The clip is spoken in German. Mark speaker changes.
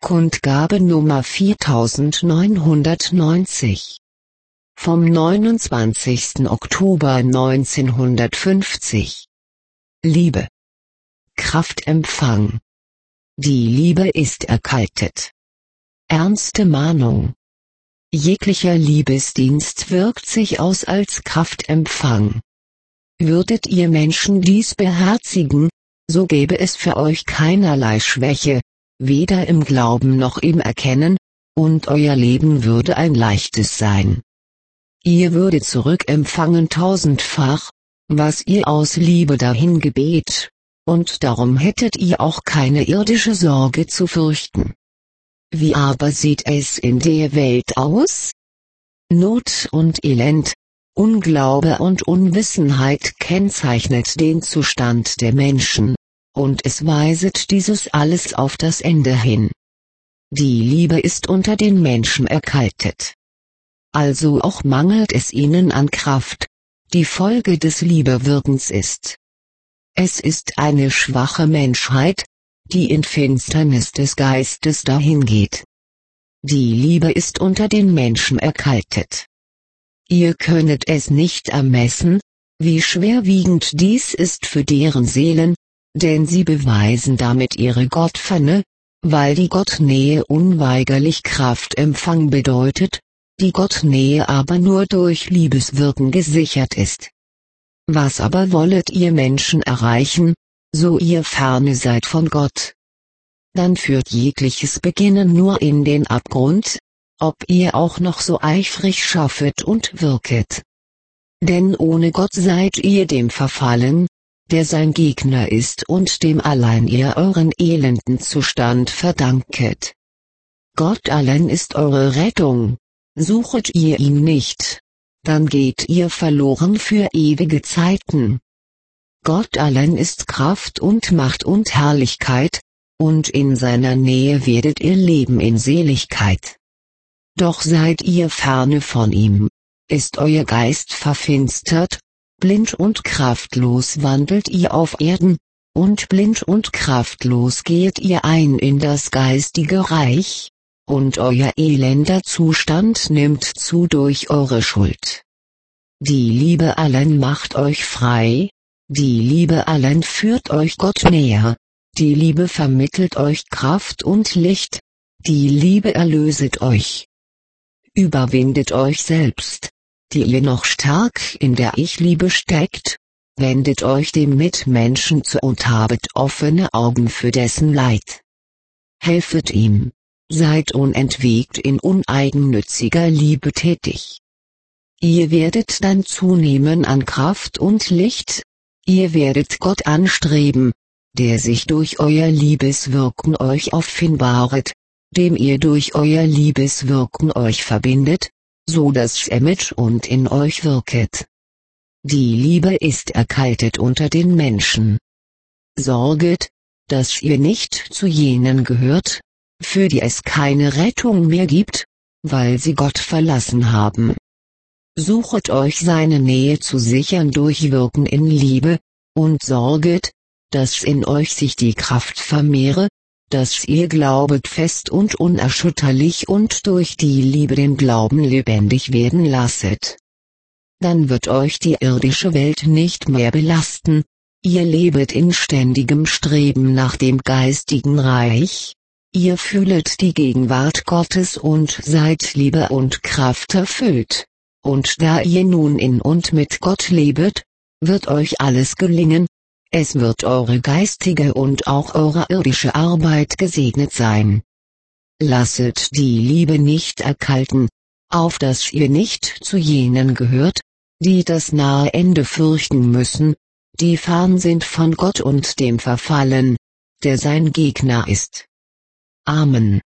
Speaker 1: Kundgabe Nummer 4990 vom 29. Oktober 1950. Liebe. Kraftempfang. Die Liebe ist erkaltet. Ernste Mahnung. Jeglicher Liebesdienst wirkt sich aus als Kraftempfang. Würdet ihr Menschen dies beherzigen, so gäbe es für euch keinerlei Schwäche, weder im Glauben noch im Erkennen, und euer Leben würde ein leichtes sein. Ihr würdet zurückempfangen tausendfach, was ihr aus Liebe dahin gebet, und darum hättet ihr auch keine irdische Sorge zu fürchten. Wie aber sieht es in der Welt aus? Not und Elend, Unglaube und Unwissenheit kennzeichnet den Zustand der Menschen, und es weiset dieses alles auf das Ende hin. Die Liebe ist unter den Menschen erkaltet. Also auch mangelt es ihnen an Kraft, die Folge des Liebewirkens ist. Es ist eine schwache Menschheit, die in Finsternis des Geistes dahingeht. Die Liebe ist unter den Menschen erkaltet. Ihr könnet es nicht ermessen, wie schwerwiegend dies ist für deren Seelen, denn sie beweisen damit ihre Gottferne, weil die Gottnähe unweigerlich Kraftempfang bedeutet, die Gottnähe aber nur durch Liebeswirken gesichert ist. Was aber wollet ihr Menschen erreichen, so ihr ferne seid von Gott? Dann führt jegliches Beginnen nur in den Abgrund, ob ihr auch noch so eifrig schaffet und wirket. Denn ohne Gott seid ihr dem verfallen, der sein Gegner ist und dem allein ihr euren elenden Zustand verdanket. Gott allein ist eure Rettung, suchet ihr ihn nicht, dann geht ihr verloren für ewige Zeiten. Gott allein ist Kraft und Macht und Herrlichkeit, und in seiner Nähe werdet ihr leben in Seligkeit. Doch seid ihr ferne von ihm, ist euer Geist verfinstert, blind und kraftlos wandelt ihr auf Erden, und blind und kraftlos geht ihr ein in das geistige Reich, und euer elender Zustand nimmt zu durch eure Schuld. Die Liebe allein macht euch frei, die Liebe allein führt euch Gott näher, die Liebe vermittelt euch Kraft und Licht, die Liebe erlöset euch. Überwindet euch selbst, die ihr noch stark in der Ich-Liebe steckt, wendet euch dem Mitmenschen zu und habet offene Augen für dessen Leid. Helfet ihm, seid unentwegt in uneigennütziger Liebe tätig. Ihr werdet dann zunehmen an Kraft und Licht, ihr werdet Gott anstreben, der sich durch euer Liebeswirken euch offenbaret, dem ihr durch euer Liebeswirken euch verbindet, so dass er mit und in euch wirket. Die Liebe ist erkaltet unter den Menschen. Sorget, dass ihr nicht zu jenen gehört, für die es keine Rettung mehr gibt, weil sie Gott verlassen haben. Suchet euch seine Nähe zu sichern durch Wirken in Liebe, und sorget, dass in euch sich die Kraft vermehre, dass ihr glaubet fest und unerschütterlich und durch die Liebe den Glauben lebendig werden lasset. Dann wird euch die irdische Welt nicht mehr belasten, ihr lebet in ständigem Streben nach dem geistigen Reich, ihr fühlet die Gegenwart Gottes und seid Liebe und Kraft erfüllt, und da ihr nun in und mit Gott lebet, wird euch alles gelingen, es wird eure geistige und auch eure irdische Arbeit gesegnet sein. Lasset die Liebe nicht erkalten, auf dass ihr nicht zu jenen gehört, die das nahe Ende fürchten müssen, die fern sind von Gott und dem verfallen, der sein Gegner ist. Amen.